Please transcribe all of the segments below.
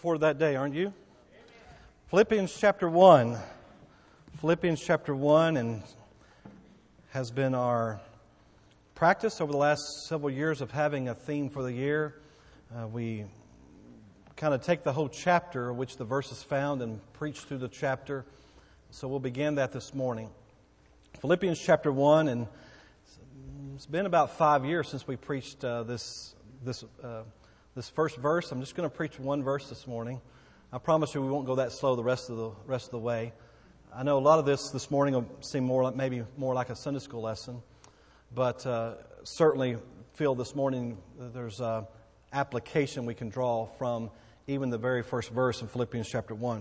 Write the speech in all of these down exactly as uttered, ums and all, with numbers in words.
for that day, aren't you? Philippians chapter one. Philippians chapter one and has been our practice over the last several years of having a theme for the year. Uh, we kind of take the whole chapter, which the verse is found, and preach through the chapter. So we'll begin that this morning. Philippians chapter one, and it's been about five years since we preached uh, this this uh, this first verse. I'm just going to preach one verse this morning. I promise you we won't go that slow the rest of the rest of the way. I know a lot of this this morning will seem more like, maybe more like a Sunday school lesson, but uh, certainly feel this morning that there's uh, application we can draw from even the very first verse in Philippians chapter one.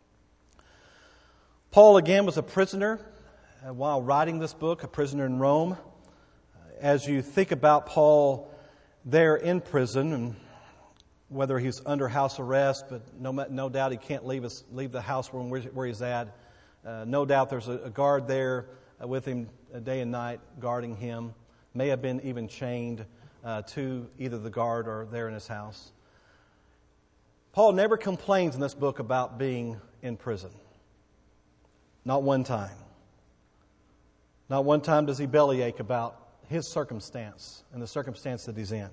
Paul again was a prisoner uh, while writing this book, a prisoner in Rome. As you think about Paul there in prison, and whether he's under house arrest, but no, no doubt he can't leave his, leave the house where, where he's at. Uh, no doubt there's a, a guard there uh, with him uh, day and night guarding him. May have been even chained uh, to either the guard or there in his house. Paul never complains in this book about being in prison. Not one time. Not one time does he bellyache about his circumstance and the circumstance that he's in.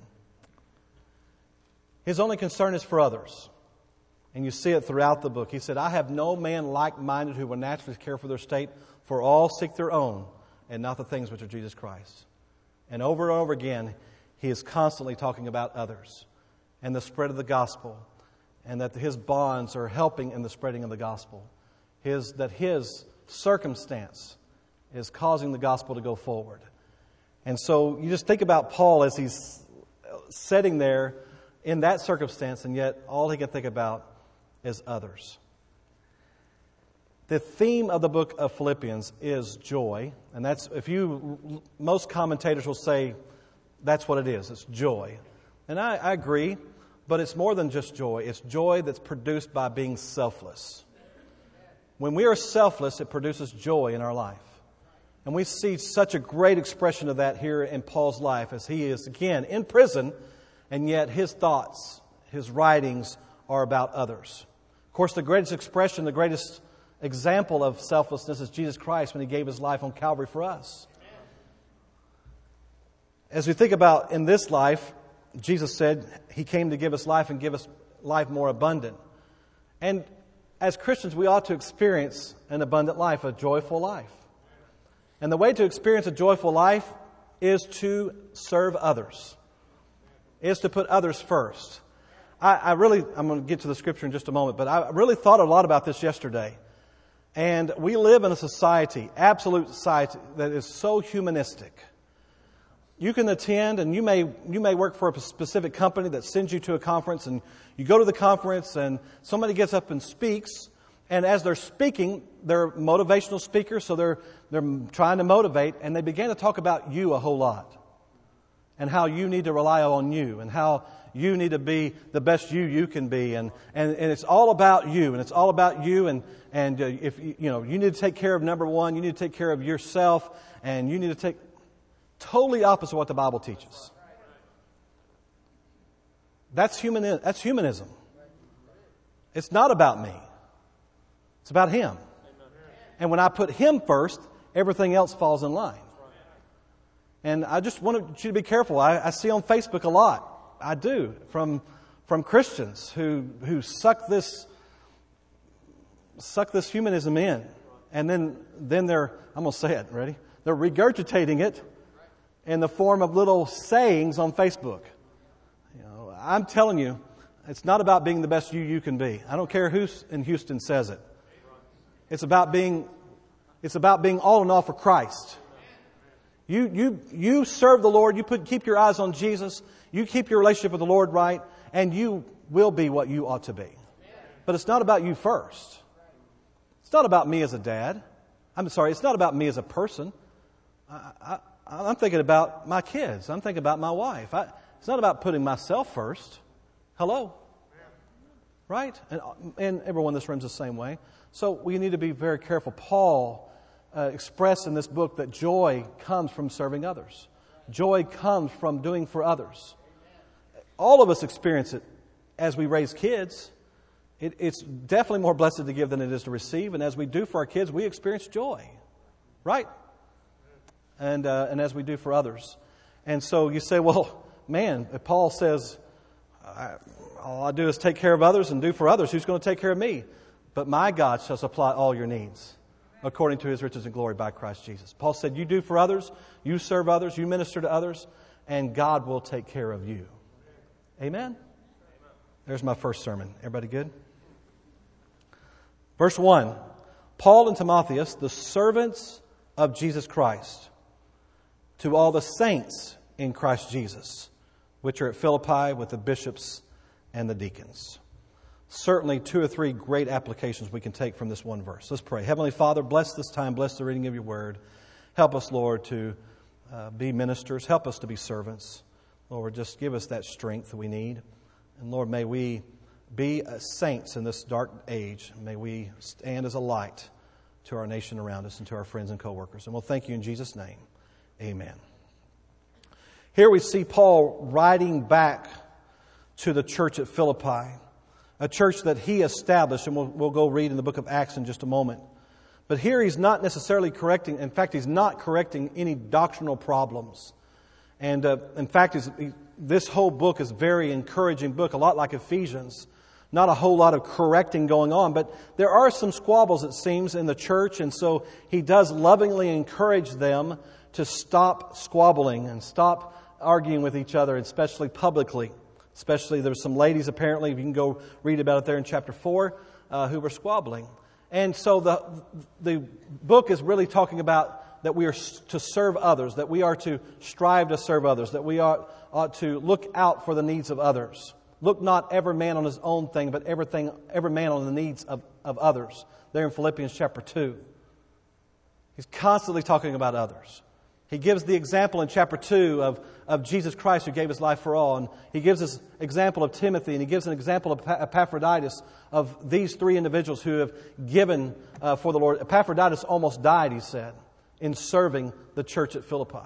His only concern is for others. And you see it throughout the book. He said, I have no man like-minded who will naturally care for their state, for all seek their own, and not the things which are Jesus Christ. And over and over again, he is constantly talking about others and the spread of the gospel, and that his bonds are helping in the spreading of the gospel. His, that his circumstance is causing the gospel to go forward. And so you just think about Paul as he's sitting there in that circumstance, and yet all he can think about is others. The theme of the book of Philippians is joy, and that's, if you, most commentators will say that's what it is, it's joy. And I, I agree, but it's more than just joy. It's joy that's produced by being selfless. When we are selfless, it produces joy in our life. And we see such a great expression of that here in Paul's life as he is, again, in prison, and yet his thoughts, his writings are about others. Of course, the greatest expression, the greatest example of selflessness is Jesus Christ when He gave His life on Calvary for us. As we think about in this life, Jesus said He came to give us life and give us life more abundant. And as Christians, we ought to experience an abundant life, a joyful life. And the way to experience a joyful life is to serve others, is to put others first. I, I really, I'm going to get to the scripture in just a moment, but I really thought a lot about this yesterday. And we live in a society, absolute society, that is so humanistic. You can attend, and you may you may work for a specific company that sends you to a conference, and you go to the conference, and somebody gets up and speaks, and as they're speaking, they're motivational speakers, so they're they're trying to motivate, and they begin to talk about you a whole lot, and how you need to rely on you, and how you need to be the best you you can be, and and, and it's all about you, and it's all about you, and and uh, if you know you need to take care of number one, you need to take care of yourself, and you need to take totally opposite of what the Bible teaches. That's human. That's humanism. It's not about me. It's about Him. And when I put Him first, everything else falls in line. And I just want you to be careful. I, I see on Facebook a lot. I do, from from Christians who who suck this suck this humanism in, and then then they're I'm gonna say it. Ready? They're regurgitating it in the form of little sayings on Facebook. You know, I'm telling you, it's not about being the best you you can be. I don't care who in Houston says it. It's about being it's about being all in all for Christ. You you you serve the Lord. You put keep your eyes on Jesus. You keep your relationship with the Lord right, and you will be what you ought to be. But it's not about you first. It's not about me as a dad. I'm sorry, it's not about me as a person. I, I, I'm thinking about my kids. I'm thinking about my wife. I, it's not about putting myself first. Hello? Right? And, and everyone in this room is the same way. So we need to be very careful. Paul uh, expressed in this book that joy comes from serving others. Joy comes from doing for others. All of us experience it as we raise kids. it, it's definitely more blessed to give than it is to receive. And as we do for our kids, we experience joy, right? And uh, and as we do for others. And so you say, well, man, if Paul says, I, all I do is take care of others and do for others, who's going to take care of me? But my God shall supply all your needs according to His riches and glory by Christ Jesus. Paul said, you do for others, you serve others, you minister to others, and God will take care of you. Amen? There's my first sermon. Everybody good? Verse one, Paul and Timotheus, the servants of Jesus Christ, to all the saints in Christ Jesus, which are at Philippi with the bishops and the deacons. Certainly two or three great applications we can take from this one verse. Let's pray. Heavenly Father, bless this time, bless the reading of your word. Help us, Lord, to uh, be ministers. Help us to be servants. Lord, just give us that strength that we need. And Lord, may we be uh, saints in this dark age. May we stand as a light to our nation around us and to our friends and co-workers. And we'll thank you in Jesus' name. Amen. Here we see Paul writing back to the church at Philippi, a church that he established, and we'll, we'll go read in the book of Acts in just a moment. But here he's not necessarily correcting, in fact, he's not correcting any doctrinal problems. And uh, in fact, he, this whole book is a very encouraging book, a lot like Ephesians. Not a whole lot of correcting going on, but there are some squabbles, it seems, in the church, and so he does lovingly encourage them to stop squabbling and stop arguing with each other, especially publicly. Especially there's some ladies, apparently, you can go read about it there in chapter four, uh, who were squabbling. And so the the book is really talking about that we are to serve others, that we are to strive to serve others, that we ought, ought to look out for the needs of others. Look not every man on his own thing, but everything, every man on the needs of, of others. There in Philippians chapter two. He's constantly talking about others. He gives the example in chapter two of, of Jesus Christ who gave His life for all. And he gives this example of Timothy, and he gives an example of Epaphroditus, of these three individuals who have given uh, for the Lord. Epaphroditus almost died, he said, in serving the church at Philippi.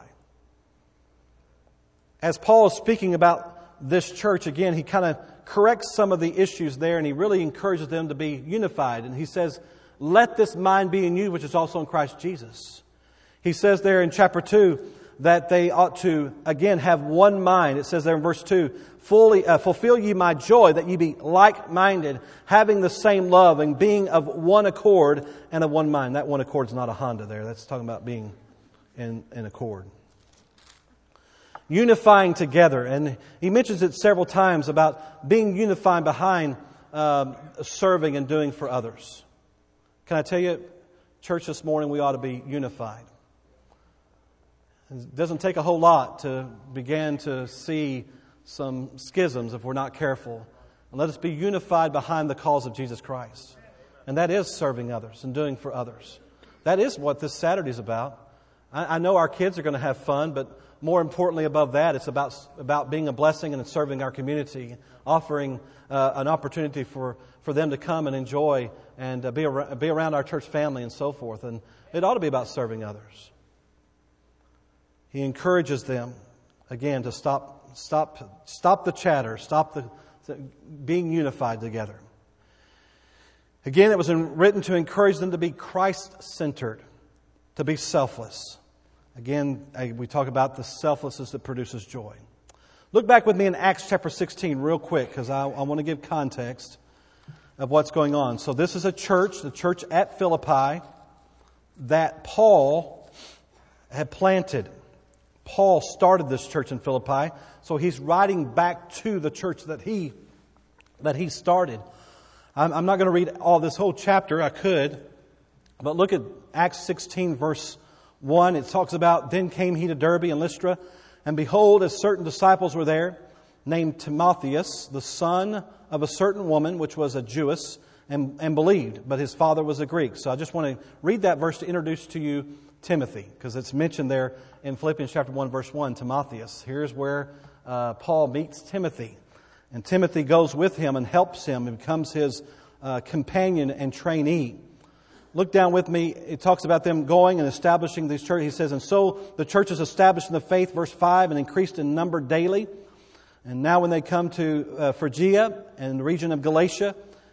As Paul is speaking about this church, again, he kind of corrects some of the issues there, and he really encourages them to be unified. And he says, let this mind be in you, which is also in Christ Jesus. He says there in chapter two that they ought to, again, have one mind. It says there in verse two, fully uh, fulfill ye my joy, that ye be like-minded, having the same love, and being of one accord and of one mind. That one accord is not a Honda there. That's talking about being in, in accord. Unifying together. And he mentions it several times about being unified behind um, serving and doing for others. Can I tell you, church, this morning we ought to be unified. It doesn't take a whole lot to begin to see some schisms if we're not careful. And let us be unified behind the cause of Jesus Christ. And that is serving others and doing for others. That is what this Saturday is about. I, I know our kids are going to have fun, but more importantly above that, it's about, about being a blessing and serving our community, offering uh, an opportunity for, for them to come and enjoy and uh, be, ar- be around our church family and so forth. And it ought to be about serving others. He encourages them, again, to stop stop, stop the chatter, stop the, the being unified together. Again, it was in, written to encourage them to be Christ-centered, to be selfless. Again, we talk about the selflessness that produces joy. Look back with me in Acts chapter sixteen real quick, because I, I want to give context of what's going on. So this is a church, the church at Philippi, that Paul had planted. Paul started this church in Philippi, so he's writing back to the church that he that he started. I'm, I'm not going to read all this whole chapter. I could, but look at Acts sixteen, verse one. It talks about, then came he to Derbe and Lystra, and behold, as certain disciples were there, named Timotheus, the son of a certain woman, which was a Jewess, and, and believed, but his father was a Greek. So I just want to read that verse to introduce to you Timothy, because it's mentioned there in Philippians chapter one, verse one, Timotheus. Here's where uh, Paul meets Timothy. And Timothy goes with him and helps him and becomes his uh, companion and trainee. Look down with me. It talks about them going and establishing these churches. He says, and so the church is established in the faith, verse five, and increased in number daily. And now when they come to uh, Phrygia and the region of Galatia,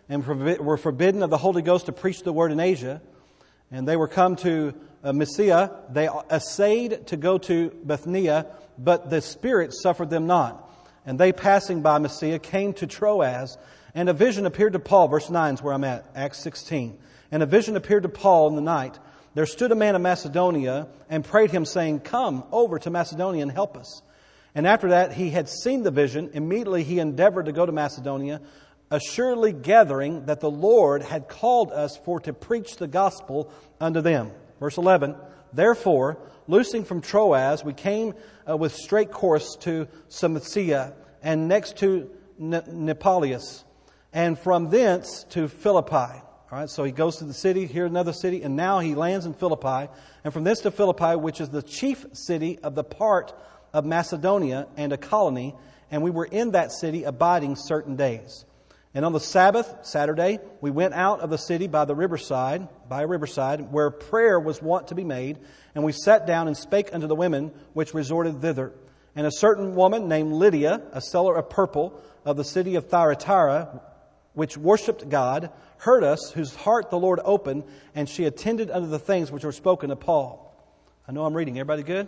and were forbidden of the Holy Ghost to preach the word in Asia. And they were come to uh, Mysia. They essayed to go to Bithynia, but the Spirit suffered them not. And they, passing by Mysia, came to Troas. And a vision appeared to Paul. Verse nine is where I'm at, Acts sixteen. And a vision appeared to Paul in the night. There stood a man of Macedonia and prayed him, saying, Come over to Macedonia and help us. And after that he had seen the vision, immediately he endeavored to go to Macedonia, assuredly gathering that the Lord had called us for to preach the gospel unto them. Verse eleven, Therefore, loosing from Troas, we came uh, with straight course to Cilicia, and next to Neapolis, and from thence to Philippi. All right, so he goes to the city, here another city, and now he lands in Philippi. And from thence to Philippi, which is the chief city of the part of Macedonia and a colony. And we were in that city abiding certain days. And on the Sabbath, Saturday, we went out of the city by the riverside, by a riverside, where prayer was wont to be made. And we sat down and spake unto the women which resorted thither. And a certain woman named Lydia, a seller of purple of the city of Thyatira, which worshipped God, heard us, whose heart the Lord opened, and she attended unto the things which were spoken of Paul. I know I'm reading. Everybody good?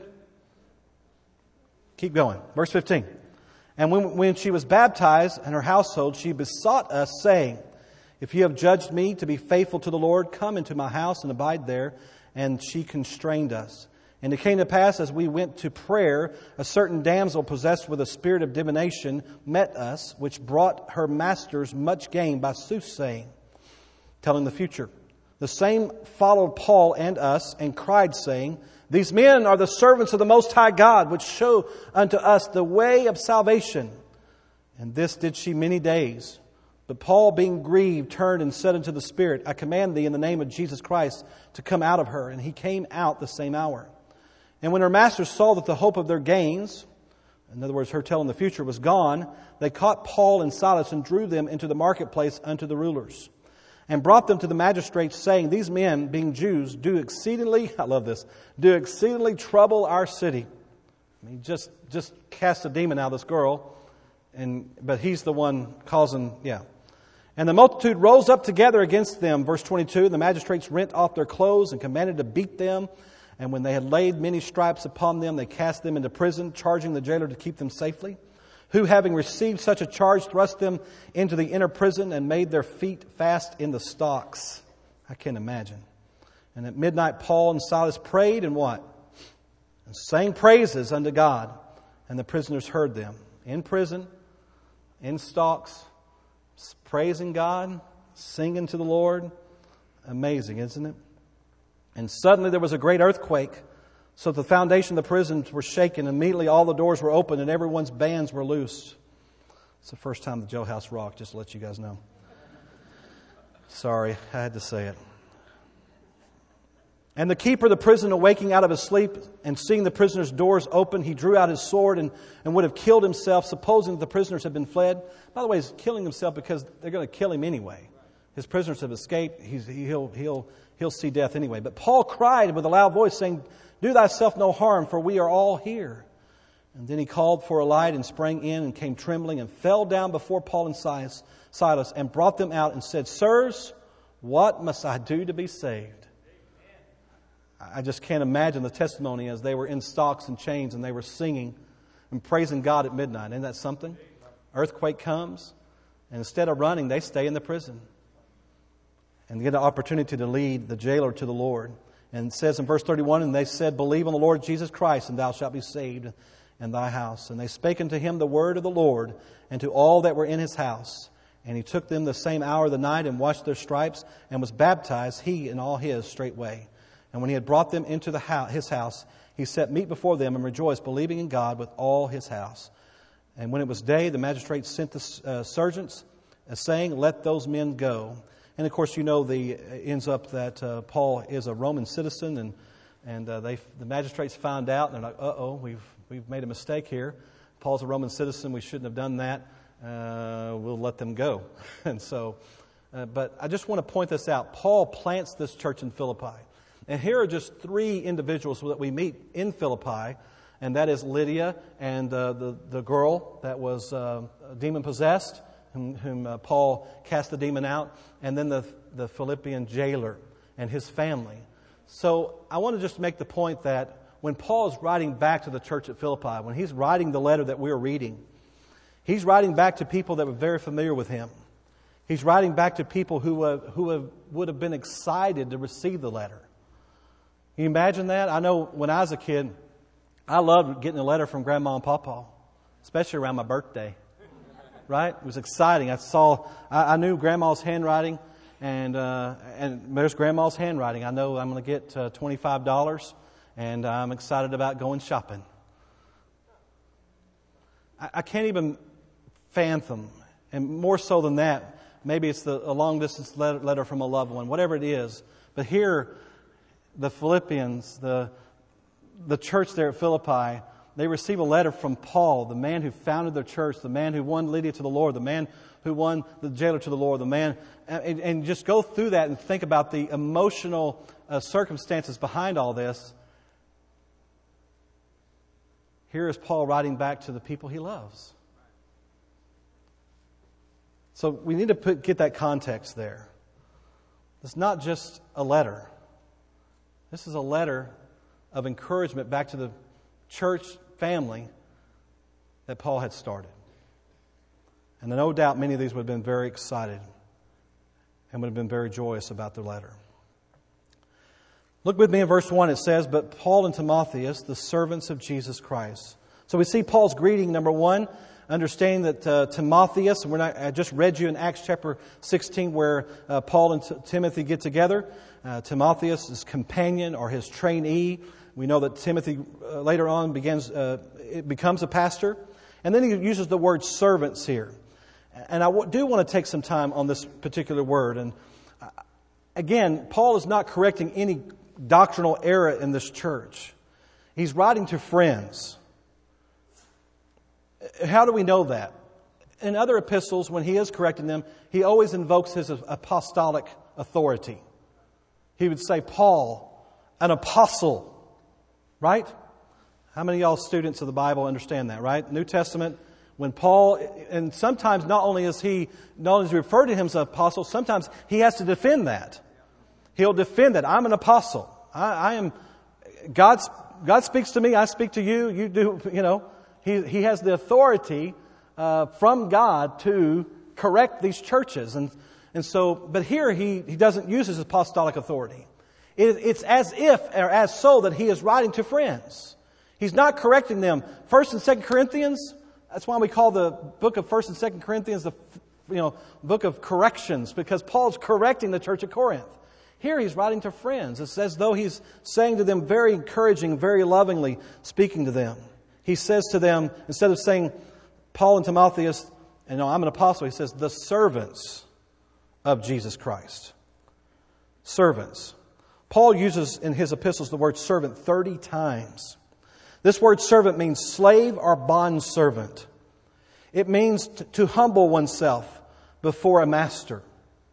Keep going. Verse fifteen. And when, when she was baptized and her household, she besought us, saying, If you have judged me to be faithful to the Lord, come into my house and abide there. And she constrained us. And it came to pass, as we went to prayer, a certain damsel possessed with a spirit of divination met us, which brought her masters much gain by soothsaying, telling the future. The same followed Paul and us, and cried, saying, These men are the servants of the Most High God, which show unto us the way of salvation. And this did she many days. But Paul, being grieved, turned and said unto the Spirit, I command thee in the name of Jesus Christ to come out of her. And he came out the same hour. And when her masters saw that the hope of their gains, in other words, her telling the future, was gone, they caught Paul and Silas and drew them into the marketplace unto the rulers, and brought them to the magistrates, saying, These men, being Jews, do exceedingly, I love this, do exceedingly trouble our city. I mean, just just cast a demon out of this girl, and but he's the one causing, yeah. And the multitude rose up together against them. Verse twenty-two, the magistrates rent off their clothes and commanded to beat them. And when they had laid many stripes upon them, they cast them into prison, charging the jailer to keep them safely. Who, having received such a charge, thrust them into the inner prison and made their feet fast in the stocks. I can't imagine. And at midnight, Paul and Silas prayed and what? And sang praises unto God. And the prisoners heard them. In prison, in stocks, praising God, singing to the Lord. Amazing, isn't it? And suddenly there was a great earthquake, so that the foundation of the prisons were shaken. Immediately all the doors were opened and everyone's bands were loosed. It's the first time the jailhouse rocked, just to let you guys know. Sorry, I had to say it. And the keeper of the prison, awaking out of his sleep and seeing the prisoners' doors open, he drew out his sword and, and would have killed himself, supposing that the prisoners had been fled. By the way, he's killing himself because they're going to kill him anyway. His prisoners have escaped. He's, he'll, he'll, he'll see death anyway. But Paul cried with a loud voice, saying, Do thyself no harm, for we are all here. And then he called for a light and sprang in and came trembling and fell down before Paul and Silas, Silas and brought them out and said, Sirs, what must I do to be saved? I just can't imagine the testimony as they were in stocks and chains and they were singing and praising God at midnight. Isn't that something? Earthquake comes, and instead of running, they stay in the prison and get an opportunity to lead the jailer to the Lord. And it says in verse thirty-one, And they said, Believe on the Lord Jesus Christ, and thou shalt be saved in thy house. And they spake unto him the word of the Lord, and to all that were in his house. And he took them the same hour of the night, and washed their stripes, and was baptized, he and all his straightway. And when he had brought them into the house, his house, he set meat before them, and rejoiced, believing in God with all his house. And when it was day, the magistrates sent the uh, sergeants, uh, saying, Let those men go. And of course, you know, the uh, ends up that uh, Paul is a Roman citizen, and and uh, they the magistrates found out, and they're like, "Uh oh, we've we've made a mistake here. Paul's a Roman citizen. We shouldn't have done that. Uh, we'll let them go." And so, uh, but I just want to point this out. Paul plants this church in Philippi, and here are just three individuals that we meet in Philippi, and that is Lydia and uh, the the girl that was uh, demon possessed. whom, whom uh, Paul cast the demon out, and then the, the Philippian jailer and his family. So I want to just make the point that when Paul is writing back to the church at Philippi, when he's writing the letter that we're reading, he's writing back to people that were very familiar with him. He's writing back to people who, uh, who have, would have been excited to receive the letter. Can you imagine that? I know when I was a kid, I loved getting a letter from Grandma and Papa, especially around my birthday. Right? It was exciting. I saw, I, I knew Grandma's handwriting, and uh, and there's Grandma's handwriting. I know I'm going to get uh, twenty-five dollars, and I'm excited about going shopping. I, I can't even fathom, and more so than that, maybe it's the, a long-distance letter, letter from a loved one, whatever it is. But here, the Philippians, the the church there at Philippi, they receive a letter from Paul, the man who founded their church, the man who won Lydia to the Lord, the man who won the jailer to the Lord, the man, and, and just go through that and think about the emotional uh, circumstances behind all this. Here is Paul writing back to the people he loves. So we need to put, get that context there. It's not just a letter. This is a letter of encouragement back to the church family that Paul had started. And no doubt many of these would have been very excited and would have been very joyous about the letter. Look with me in verse one. It says, "But Paul and Timotheus, the servants of Jesus Christ." So we see Paul's greeting, number one, understanding that uh, Timotheus, and we're not, I just read you in Acts chapter sixteen where uh, Paul and T- Timothy get together. Uh, Timotheus, his companion or his trainee. We know that Timothy uh, later on begins, uh, it becomes a pastor. And then he uses the word servants here. And I w- do want to take some time on this particular word. And uh, again, Paul is not correcting any doctrinal error in this church. He's writing to friends. How do we know that? In other epistles, when he is correcting them, he always invokes his apostolic authority. He would say, Paul, an apostle. Right? How many of y'all students of the Bible understand that, right? New Testament, when Paul, and sometimes not only is he, not only is he referred to him as an apostle, sometimes he has to defend that. He'll defend that. I'm an apostle. I, I am, God's, God speaks to me, I speak to you, you do, you know. He, he has the authority uh, from God to correct these churches. And, and so, but here he, he doesn't use his apostolic authority. It's as if, or as so, that he is writing to friends. He's not correcting them. First and Second Corinthians, that's why we call the book of First and Second Corinthians the you know book of corrections, because Paul's correcting the church at Corinth. Here he's writing to friends. It's as though he's saying to them very encouraging, very lovingly, speaking to them. He says to them, instead of saying Paul and Timotheus, and no, I'm an apostle, he says the servants of Jesus Christ. Servants. Paul uses in his epistles the word servant thirty times. This word servant means slave or bondservant. It means to, to humble oneself before a master.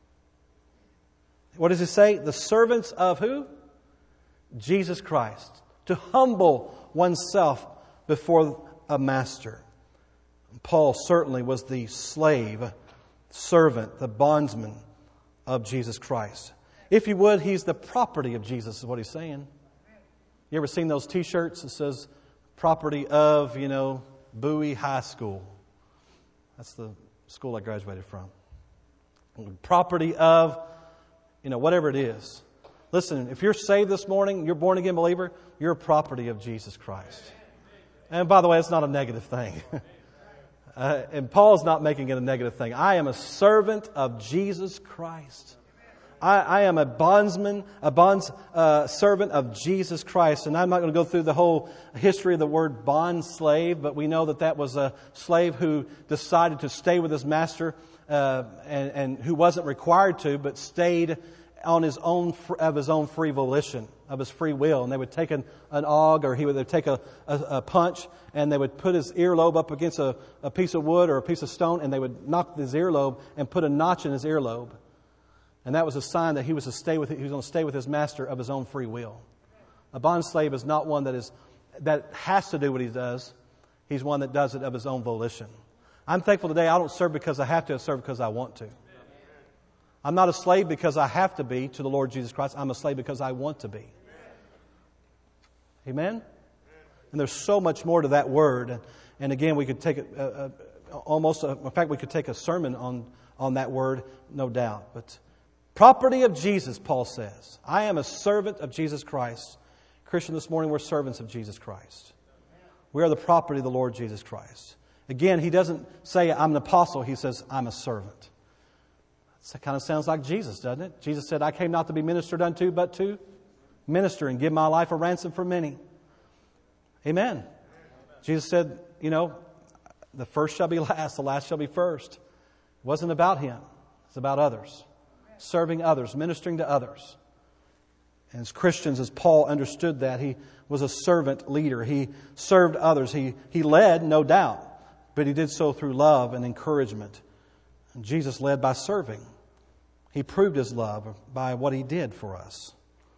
What does it say? The servants of who? Jesus Christ. To humble oneself before a master. Paul certainly was the slave, servant, the bondsman of Jesus Christ. If you would, he's the property of Jesus, is what he's saying. You ever seen those T-shirts that says, property of, you know, Bowie High School? That's the school I graduated from. Property of, you know, whatever it is. Listen, if you're saved this morning, you're a born-again believer, you're a property of Jesus Christ. And by the way, it's not a negative thing. uh, and Paul's not making it a negative thing. I am a servant of Jesus Christ. I, I am a bondsman, a bonds uh, servant of Jesus Christ. And I'm not going to go through the whole history of the word bond slave, but we know that that was a slave who decided to stay with his master uh, and, and who wasn't required to, but stayed on his own of his own free volition, of his free will. And they would take an, an aug, or he would they'd take a, a, a punch, and they would put his earlobe up against a, a piece of wood or a piece of stone, and they would knock his earlobe and put a notch in his earlobe. And that was a sign that he was to stay with he was going to stay with his master of his own free will. A bond slave is not one that is that has to do what he does. He's one that does it of his own volition. I'm thankful today I don't serve because I have to, I serve because I want to. I'm not a slave because I have to be to the Lord Jesus Christ. I'm a slave because I want to be. Amen? And there's so much more to that word. And, and again, we could take it, uh, uh, almost, uh, in fact, we could take a sermon on, on that word, no doubt. But property of Jesus, Paul says. I am a servant of Jesus Christ. Christian, this morning we're servants of Jesus Christ. We are the property of the Lord Jesus Christ. Again, he doesn't say I'm an apostle. He says I'm a servant. That kind of sounds like Jesus, doesn't it? Jesus said, I came not to be ministered unto, but to minister and give my life a ransom for many. Amen. Jesus said, you know, the first shall be last, the last shall be first. It wasn't about him. It's about others. Serving others, ministering to others. And as Christians, as Paul understood that, he was a servant leader. He served others. He, he led, no doubt, but he did so through love and encouragement. And Jesus led by serving. He proved his love by what he did for us.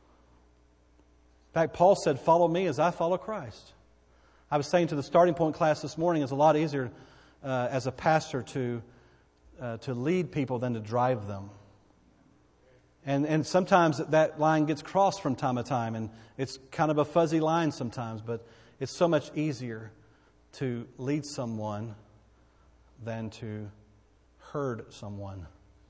In fact, Paul said, follow me as I follow Christ. I was saying to the starting point class this morning, it's a lot easier uh, as a pastor to uh, to lead people than to drive them. And and sometimes that line gets crossed from time to time, and it's kind of a fuzzy line sometimes, but it's so much easier to lead someone than to herd someone,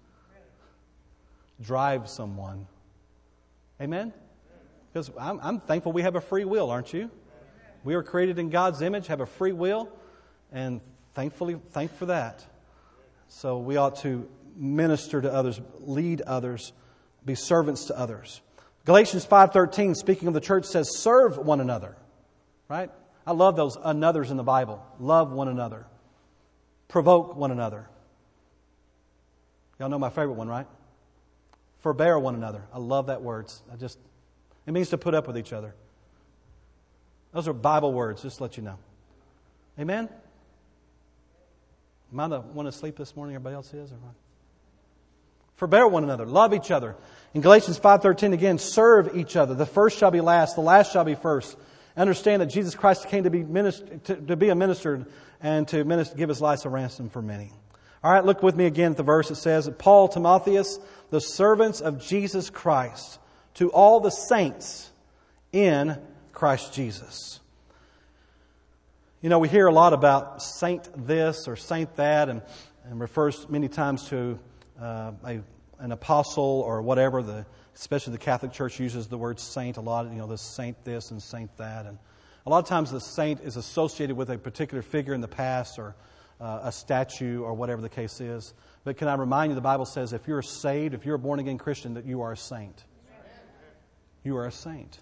drive someone. Amen? Because I'm, I'm thankful we have a free will, aren't you? We are created in God's image, have a free will, and thankfully, thank for that. So we ought to minister to others, lead others, be servants to others. Galatians five thirteen, speaking of the church, says, serve one another. Right? I love those anothers in the Bible. Love one another. Provoke one another. Y'all know my favorite one, right? Forbear one another. I love that word. I just, it means to put up with each other. Those are Bible words, just to let you know. Amen? Am I the one asleep this morning? Everybody else is? Or what? Forbear one another. Love each other. In Galatians five thirteen, again, serve each other. The first shall be last. The last shall be first. Understand that Jesus Christ came to be minister, to, to be a minister and to minister, give his life a ransom for many. All right, look with me again at the verse. It says, Paul, Timotheus, the servants of Jesus Christ, to all the saints in Christ Jesus. You know, we hear a lot about saint this or saint that, and, and refers many times to uh, a, an apostle or whatever. The, especially the Catholic Church uses the word saint a lot. You know, the saint this and saint that. And a lot of times the saint is associated with a particular figure in the past or uh, a statue or whatever the case is. But can I remind you, the Bible says if you're saved, if you're a born-again Christian, that you are a saint. You are a saint.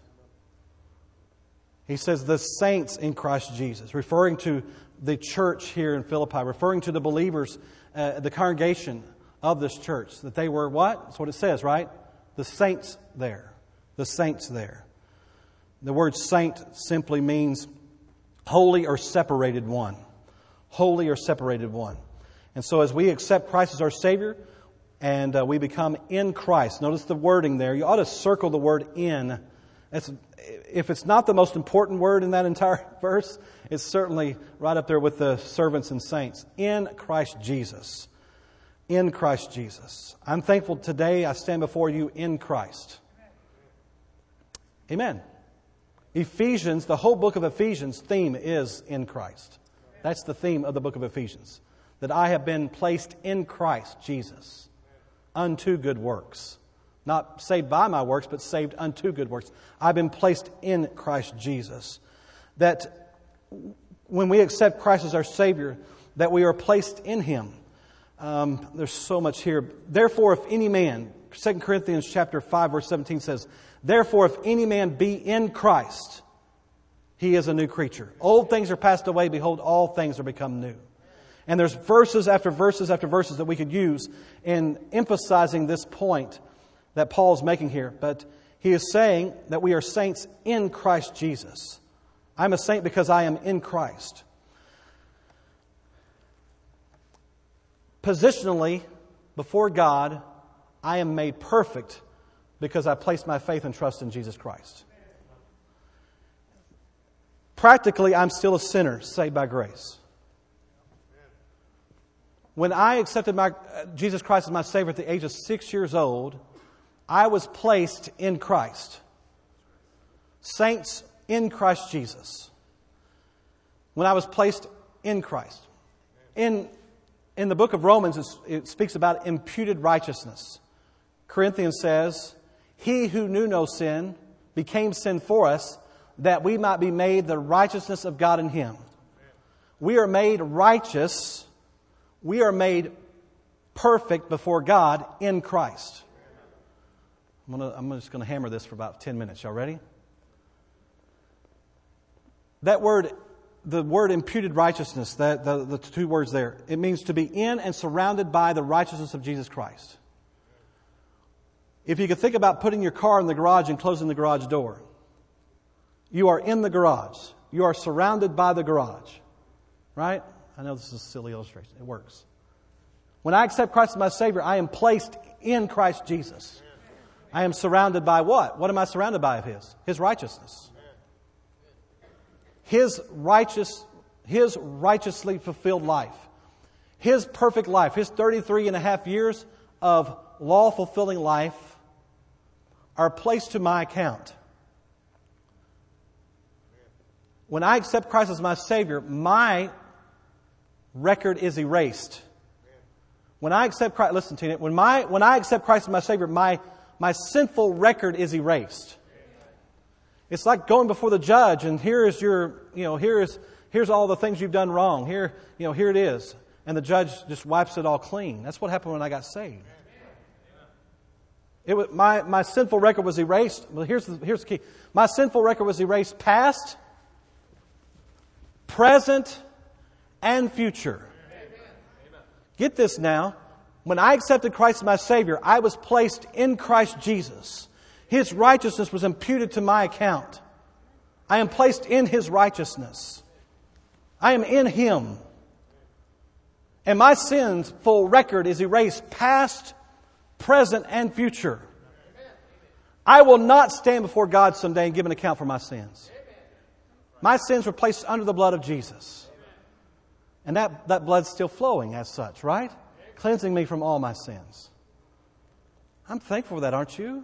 He says the saints in Christ Jesus, referring to the church here in Philippi, referring to the believers, uh, the congregation of this church, that they were what? That's what it says, right? The saints there. The saints there. The word saint simply means holy or separated one. Holy or separated one. And so as we accept Christ as our Savior and uh, we become in Christ, notice the wording there. You ought to circle the word in. That's, if it's not the most important word in that entire verse, it's certainly right up there with the servants and saints. In Christ Jesus. In Christ Jesus. I'm thankful today I stand before you in Christ. Amen. Ephesians, the whole book of Ephesians theme is in Christ. That's the theme of the book of Ephesians. That I have been placed in Christ Jesus unto good works. Not saved by my works, but saved unto good works. I've been placed in Christ Jesus. That when we accept Christ as our Savior, that we are placed in Him. Um, there's so much here. Therefore, if any man, Second Corinthians chapter five, verse seventeen says, therefore, if any man be in Christ, he is a new creature. Old things are passed away. Behold, all things are become new. And there's verses after verses after verses that we could use in emphasizing this point that Paul's making here. But he is saying that we are saints in Christ Jesus. I'm a saint because I am in Christ. Positionally, before God, I am made perfect because I place my faith and trust in Jesus Christ. Practically, I'm still a sinner saved by grace. When I accepted my, uh, Jesus Christ as my Savior at the age of six years old, I was placed in Christ. Saints in Christ Jesus. When I was placed in Christ. In, in the book of Romans, it speaks about imputed righteousness. Corinthians says, He who knew no sin became sin for us, that we might be made the righteousness of God in Him. We are made righteous. We are made perfect before God in Christ. I'm, gonna, I'm just going to hammer this for about ten minutes. Y'all ready? That word, the word imputed righteousness, that, the, the two words there, it means to be in and surrounded by the righteousness of Jesus Christ. If you could think about putting your car in the garage and closing the garage door, you are in the garage. You are surrounded by the garage. Right? I know this is a silly illustration. It works. When I accept Christ as my Savior, I am placed in Christ Jesus. I am surrounded by what? What am I surrounded by of His? His righteousness. His righteous, His righteously fulfilled life. His perfect life. His thirty-three and a half years of law-fulfilling life are placed to my account. When I accept Christ as my Savior, my record is erased. When I accept Christ, listen to it. When my when I accept Christ as my Savior, my my sinful record is erased. It's like going before the judge, and here is your, you know, here is here's all the things you've done wrong. Here, you know, here it is, and the judge just wipes it all clean. That's what happened when I got saved. It was, my my sinful record was erased. Well, here's the, here's the key. My sinful record was erased past, present, and future. Get this now. When I accepted Christ as my Savior, I was placed in Christ Jesus. His righteousness was imputed to my account. I am placed in His righteousness. I am in Him. And my sin's full record is erased past, present, and future. I will not stand before God someday and give an account for my sins. My sins were placed under the blood of Jesus. And that, that blood's still flowing as such, right? Cleansing me from all my sins. I'm thankful for that, aren't you?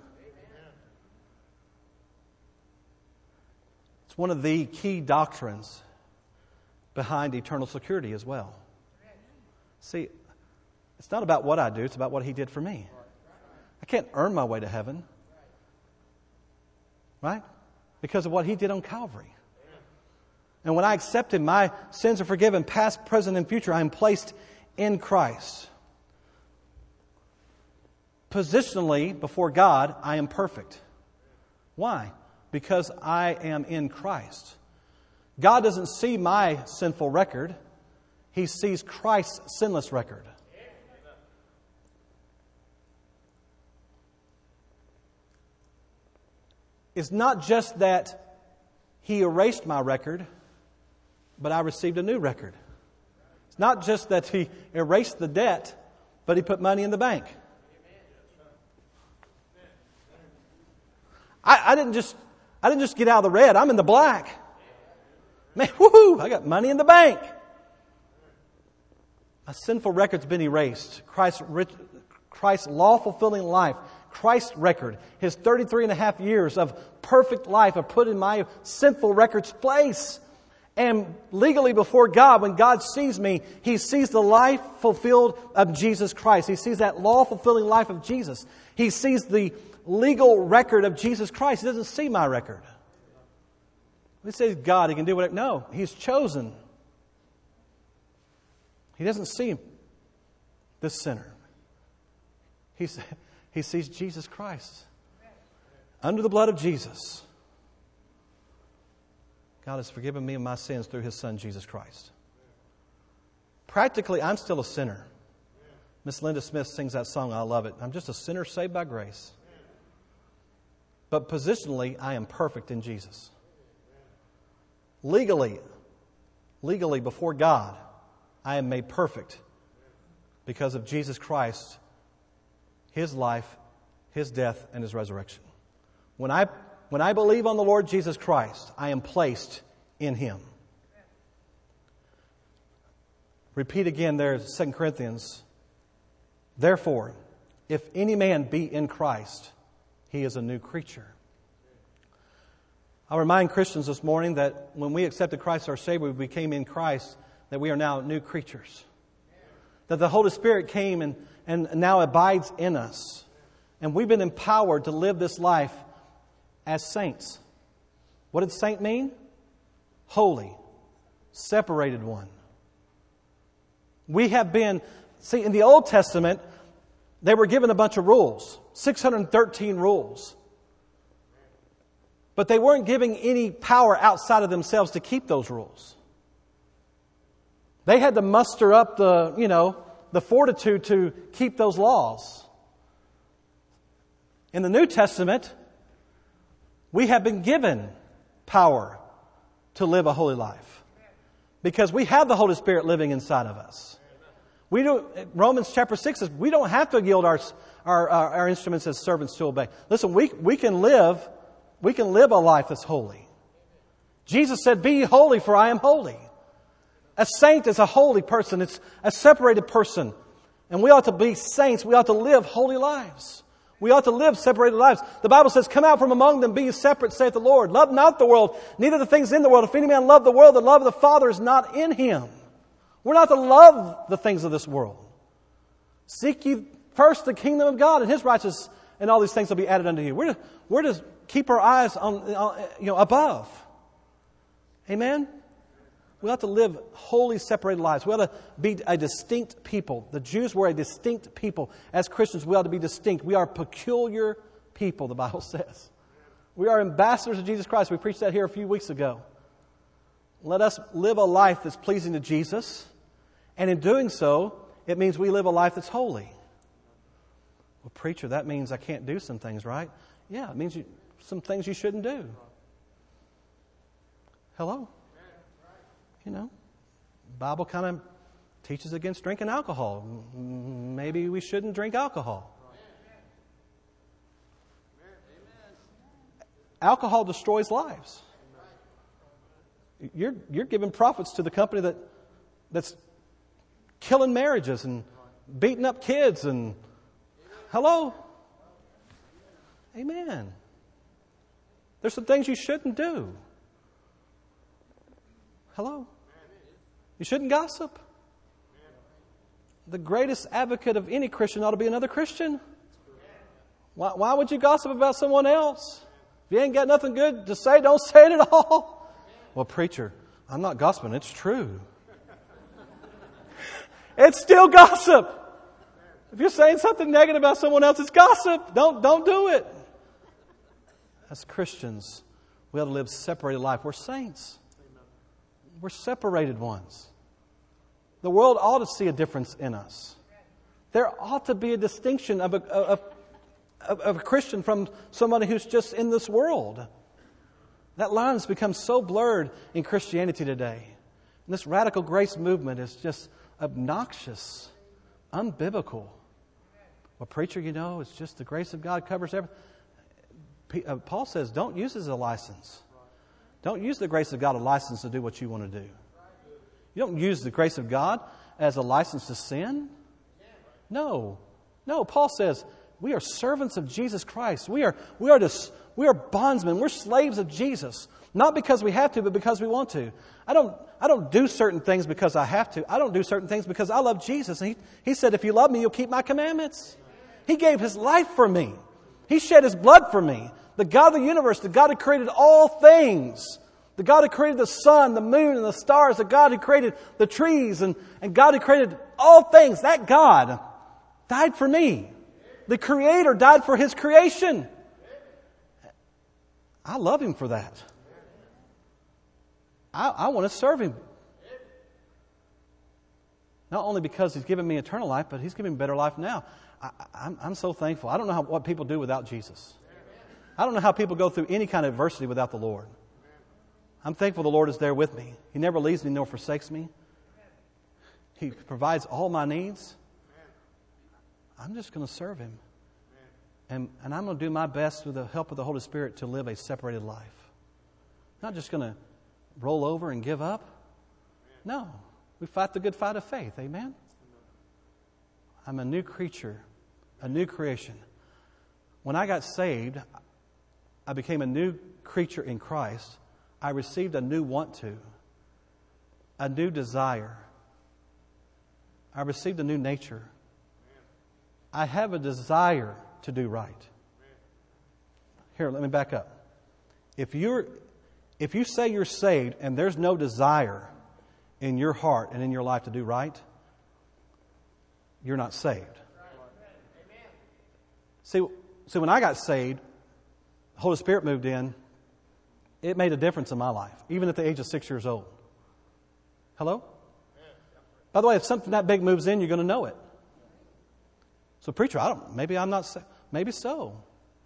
It's one of the key doctrines behind eternal security as well. See, it's not about what I do, it's about what He did for me. I can't earn my way to heaven. Right? Because of what He did on Calvary. And when I accept Him, my sins are forgiven, past, present, and future. I am placed in Christ. Positionally, before God, I am perfect. Why? Because I am in Christ. God doesn't see my sinful record. He sees Christ's sinless record. It's not just that He erased my record, but I received a new record. It's not just that He erased the debt, but He put money in the bank. I, I didn't just I didn't just get out of the red. I'm in the black. Man, woohoo! I got money in the bank. My sinful record's been erased. Christ's, Christ's law-fulfilling life, Christ's record, His thirty-three and a half years of perfect life are put in my sinful record's place. And legally before God, when God sees me, He sees the life fulfilled of Jesus Christ. He sees that law-fulfilling life of Jesus. He sees the legal record of Jesus Christ. He doesn't see my record. He says God, He can do whatever. No, He's chosen. He doesn't see this sinner. He's, he sees Jesus Christ. Under the blood of Jesus, God has forgiven me of my sins through His Son, Jesus Christ. Practically, I'm still a sinner. Miss Linda Smith sings that song. I love it. I'm just a sinner saved by grace. But positionally, I am perfect in Jesus. Legally, legally before God, I am made perfect because of Jesus Christ, His life, His death, and His resurrection. When I when I believe on the Lord Jesus Christ, I am placed in Him. Repeat again there, Second Corinthians. Therefore, if any man be in Christ, he is a new creature. I'll remind Christians this morning that when we accepted Christ our Savior, we became in Christ, that we are now new creatures. That the Holy Spirit came and, and now abides in us. And we've been empowered to live this life as saints. What did saint mean? Holy, separated one. We have been, see, in the Old Testament, they were given a bunch of rules, six hundred thirteen rules. But they weren't giving any power outside of themselves to keep those rules. They had to muster up the, you know, the fortitude to keep those laws. In the New Testament, we have been given power to live a holy life because we have the Holy Spirit living inside of us. We do. Romans chapter six says we don't have to yield our our, our, our instruments as servants to obey. Listen, we we can live we can live a life that's holy. Jesus said, "Be ye holy, for I am holy." A saint is a holy person. It's a separated person, and we ought to be saints. We ought to live holy lives. We ought to live separated lives. The Bible says, "Come out from among them, be ye separate, saith the Lord. Love not the world, neither the things in the world. If any man love the world, the love of the Father is not in him." We're not to love the things of this world. Seek ye first the kingdom of God and His righteousness, and all these things will be added unto you. We're to, we're to keep our eyes on, on you know, above. Amen? We ought to live holy, separated lives. We ought to be a distinct people. The Jews were a distinct people. As Christians, we ought to be distinct. We are peculiar people, the Bible says. We are ambassadors of Jesus Christ. We preached that here a few weeks ago. Let us live a life that's pleasing to Jesus. And in doing so, it means we live a life that's holy. Well, preacher, that means I can't do some things, right? Yeah, it means you, some things you shouldn't do. Hello? You know, the Bible kind of teaches against drinking alcohol. Maybe we shouldn't drink alcohol. Alcohol destroys lives. You're, you're giving profits to the company that that's killing marriages and beating up kids and hello? Amen. There's some things you shouldn't do. Hello? You shouldn't gossip. The greatest advocate of any Christian ought to be another Christian. Why, why would you gossip about someone else? If you ain't got nothing good to say, don't say it at all. Well, preacher, I'm not gossiping. It's true. It's still gossip. If you're saying something negative about someone else, it's gossip. Don't, don't do it. As Christians, we ought to live separated life. We're saints. We're separated ones. The world ought to see a difference in us. There ought to be a distinction of a, of, of, of a Christian from somebody who's just in this world. That line has become so blurred in Christianity today. And this radical grace movement is just obnoxious, unbiblical. Well, preacher, you know, it's just the grace of God covers everything. Paul says, don't use it as a license. Don't use the grace of God as a license to do what you want to do. You don't use the grace of God as a license to sin. No. No, Paul says, we are servants of Jesus Christ. We are, we are, just, we are bondsmen. We're slaves of Jesus. Not because we have to, but because we want to. I don't, I don't do certain things because I have to. I don't do certain things because I love Jesus. And he, he said, if you love me, you'll keep my commandments. He gave His life for me. He shed His blood for me. The God of the universe, the God who created all things, the God who created the sun, the moon, and the stars, the God who created the trees, and, and God who created all things, that God died for me. The Creator died for His creation. I love Him for that. I, I want to serve Him. Not only because He's given me eternal life, but He's giving me better life now. I, I'm, I'm so thankful. I don't know how, what people do without Jesus. I don't know how people go through any kind of adversity without the Lord. I'm thankful the Lord is there with me. He never leaves me nor forsakes me. He provides all my needs. I'm just going to serve Him. And, and I'm going to do my best with the help of the Holy Spirit to live a separated life. Not just going to roll over and give up. No. We fight the good fight of faith. Amen? I'm a new creature, a new creation. When I got saved, I became a new creature in Christ. I received a new want to, a new desire. I received a new nature. I have a desire to do right. Here, let me back up. If you're, if you say you're saved and there's no desire in your heart and in your life to do right, you're not saved. See, see, when I got saved, the Holy Spirit moved in. It made a difference in my life, even at the age of six years old. Hello? By the way, if something that big moves in, you're going to know it. So, preacher, I don't. Maybe I'm not. Maybe so.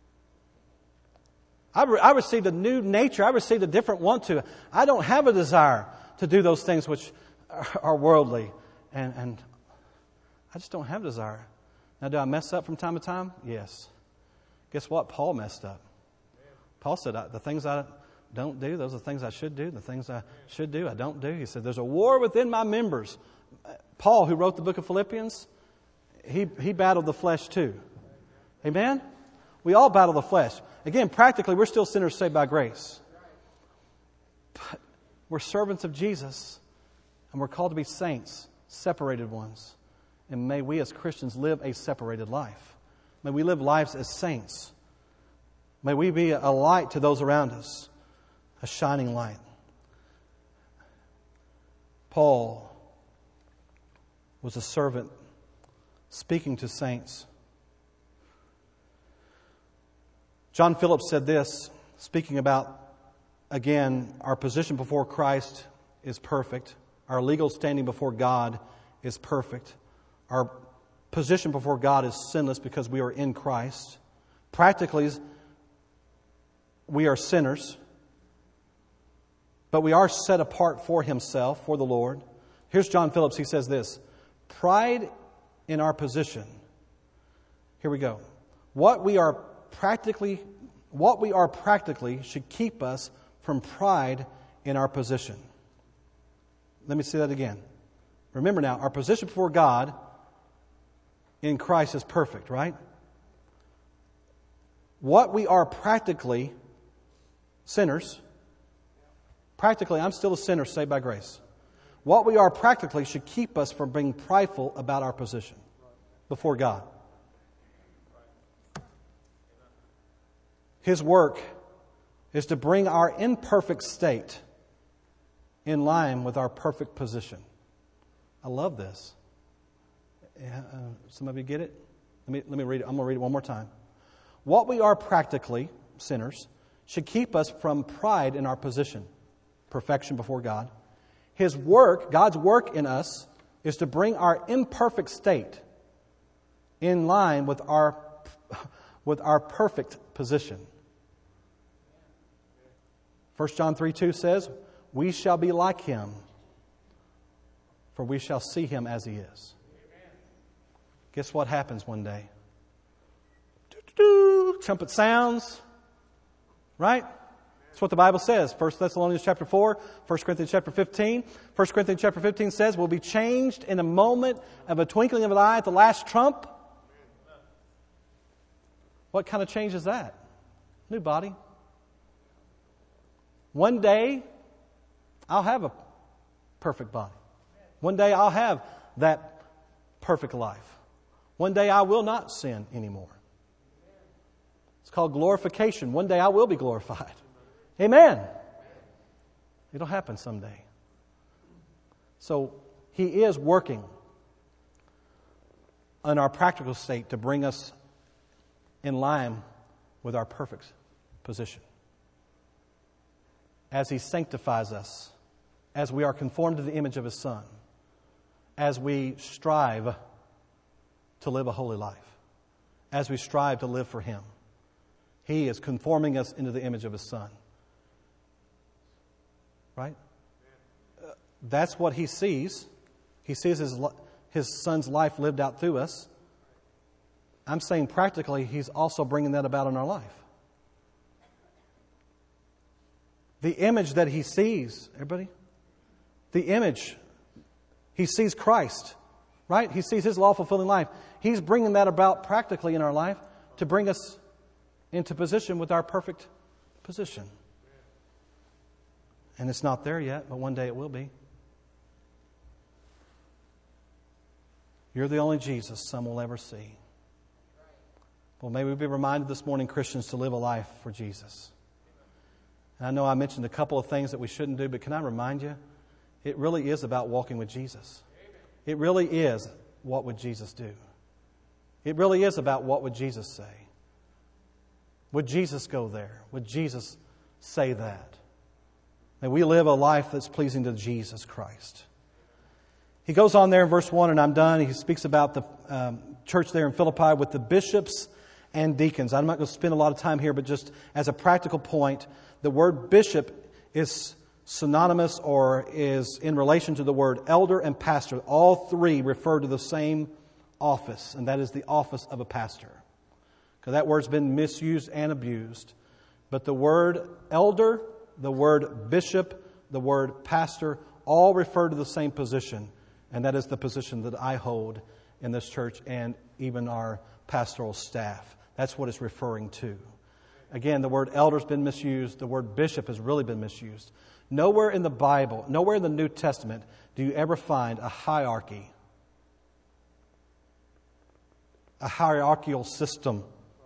I, re, I received a new nature. I received a different want to. I don't have a desire to do those things which are, are worldly, and and I just don't have a desire. Now, do I mess up from time to time? Yes. Guess what? Paul messed up. Paul said, "The things I don't do, those are the things I should do. The things I should do, I don't do." He said, "There's a war within my members." Paul, who wrote the book of Philippians, he he battled the flesh too. Amen? We all battle the flesh. Again, practically, we're still sinners saved by grace. But we're servants of Jesus, and we're called to be saints, separated ones. And may we as Christians live a separated life. May we live lives as saints. May we be a light to those around us, a shining light. Paul was a servant speaking to saints. John Phillips said this, speaking about, again, our position before Christ is perfect. Our legal standing before God is perfect. Our position before God is sinless because we are in Christ. Practically, we are sinners, but we are set apart for Himself, for the Lord. Here's John Phillips. He says this, pride in our position. Here we go. What we are practically, what we are practically should keep us from pride in our position. Let me say that again. Remember now, our position before God in Christ is perfect, right? What we are practically, sinners, practically, I'm still a sinner saved by grace. What we are practically should keep us from being prideful about our position before God. His work is to bring our imperfect state in line with our perfect position. I love this. Yeah, uh, some of you get it? Let me, let me read it. I'm going to read it one more time. What we are practically, sinners, should keep us from pride in our position, perfection before God. His work, God's work in us, is to bring our imperfect state in line with our, with our perfect position. First John three two says, we shall be like Him, for we shall see Him as He is. Guess what happens one day? Doo-doo-doo, trumpet sounds, right? That's what the Bible says. First Thessalonians chapter four, First Corinthians chapter fifteen. First Corinthians chapter fifteen says, we'll be changed in a moment of a twinkling of an eye at the last trump. What kind of change is that? New body. One day, I'll have a perfect body. One day, I'll have that perfect life. One day, I will not sin anymore. It's called glorification. One day, I will be glorified. Amen. It'll happen someday. So, He is working on our practical state to bring us in line with our perfect position. As He sanctifies us, as we are conformed to the image of His Son, as we strive to live a holy life, as we strive to live for Him. He is conforming us into the image of His Son. Right? Uh, that's what He sees. He sees His, His Son's life lived out through us. I'm saying practically, He's also bringing that about in our life. The image that He sees, everybody, the image He sees Christ, right? He sees His law-fulfilling life. He's bringing that about practically in our life to bring us into position with our perfect position. And it's not there yet, but one day it will be. You're the only Jesus some will ever see. Well, may we be reminded this morning, Christians, to live a life for Jesus. And I know I mentioned a couple of things that we shouldn't do, but can I remind you, it really is about walking with Jesus. It really is what would Jesus do. It really is about what would Jesus say. Would Jesus go there? Would Jesus say that? May we live a life that's pleasing to Jesus Christ. He goes on there in verse one, and I'm done. He speaks about the um, church there in Philippi with the bishops and deacons. I'm not going to spend a lot of time here, but just as a practical point, the word bishop is synonymous or is in relation to the word elder and pastor. All three refer to the same office, and that is the office of a pastor. Because that word's been misused and abused. But the word elder, the word bishop, the word pastor, all refer to the same position. And that is the position that I hold in this church and even our pastoral staff. That's what it's referring to. Again, the word elder's been misused. The word bishop has really been misused. Nowhere in the Bible, nowhere in the New Testament do you ever find a hierarchy, a hierarchical system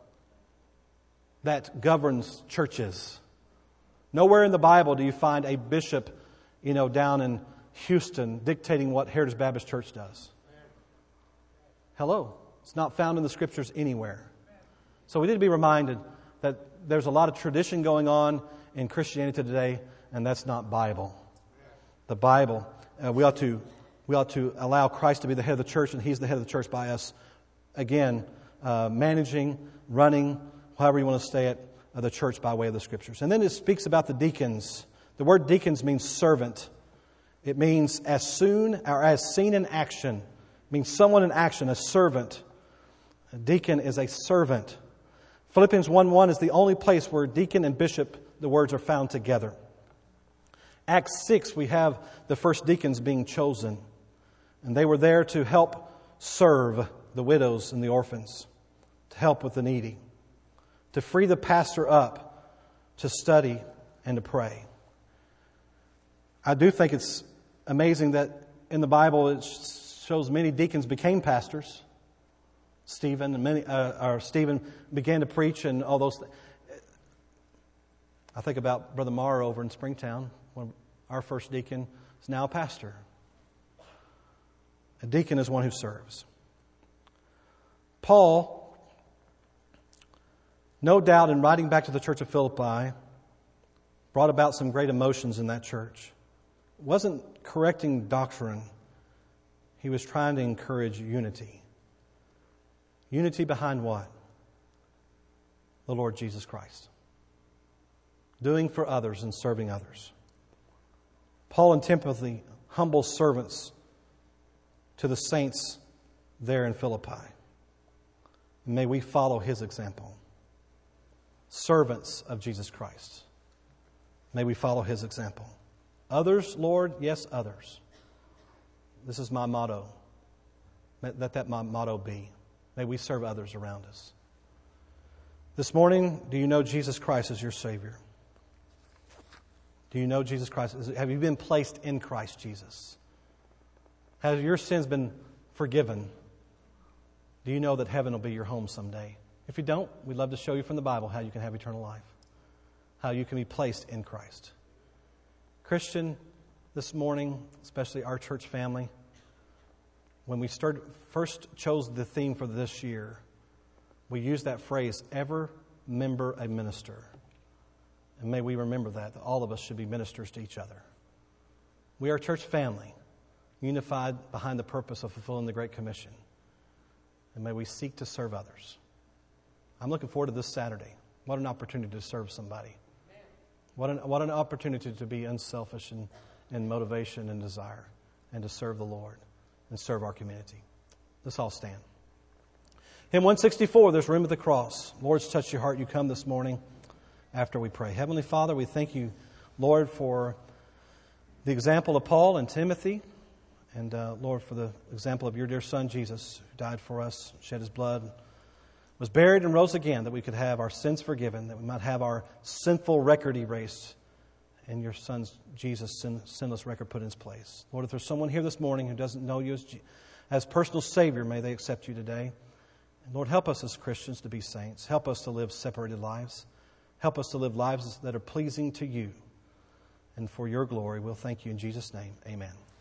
that governs churches. Nowhere in the Bible do you find a bishop, you know, down in Houston dictating what Heritage Baptist Church does. Hello. It's not found in the Scriptures anywhere. So we need to be reminded that there's a lot of tradition going on in Christianity today, and that's not Bible. The Bible, uh, we ought to we ought to allow Christ to be the head of the church, and He's the head of the church by us, again, uh, managing, running, however you want to say it, uh, the church by way of the Scriptures. And then it speaks about the deacons. The word deacons means servant. It means as soon or as seen in action. It means someone in action, a servant. A deacon is a servant. Philippians one one is the only place where deacon and bishop, the words are found together. Acts six, we have the first deacons being chosen. And they were there to help serve the widows and the orphans, to help with the needy, to free the pastor up, to study and to pray. I do think it's amazing that in the Bible it shows many deacons became pastors. Stephen and many, uh, or Stephen began to preach, and all those. Th- I think about Brother Morrow over in Springtown. One, our first deacon is now a pastor. A deacon is one who serves. Paul, no doubt, in writing back to the church of Philippi, brought about some great emotions in that church. It wasn't correcting doctrine. He was trying to encourage unity. Unity behind what? The Lord Jesus Christ. Doing for others and serving others. Paul and Timothy, humble servants to the saints there in Philippi. And may we follow his example. Servants of Jesus Christ. May we follow his example. Others, Lord, yes, others. This is my motto. Let that my motto be. May we serve others around us. This morning, do you know Jesus Christ as your Savior? Do you know Jesus Christ? Have you been placed in Christ Jesus? Have your sins been forgiven? Do you know that heaven will be your home someday? If you don't, we'd love to show you from the Bible how you can have eternal life. How you can be placed in Christ. Christian, this morning, especially our church family, when we started, first chose the theme for this year, we used that phrase, ever member a minister. And may we remember that, that all of us should be ministers to each other. We are a church family, unified behind the purpose of fulfilling the Great Commission. And may we seek to serve others. I'm looking forward to this Saturday. What an opportunity to serve somebody. What an, what an opportunity to be unselfish in, in motivation and desire and to serve the Lord and serve our community. Let's all stand. Hymn one sixty-four, There's Room at the Cross. Lord's touched your heart. You come this morning after we pray. Heavenly Father, we thank you, Lord, for the example of Paul and Timothy And uh, Lord, for the example of your dear Son, Jesus, who died for us, shed his blood, was buried and rose again, that we could have our sins forgiven, that we might have our sinful record erased, and your Son's Jesus' sin, sinless record put in its place. Lord, if there's someone here this morning who doesn't know you as, as personal Savior, may they accept you today. And Lord, help us as Christians to be saints. Help us to live separated lives. Help us to live lives that are pleasing to you. And for your glory, we'll thank you in Jesus' name. Amen.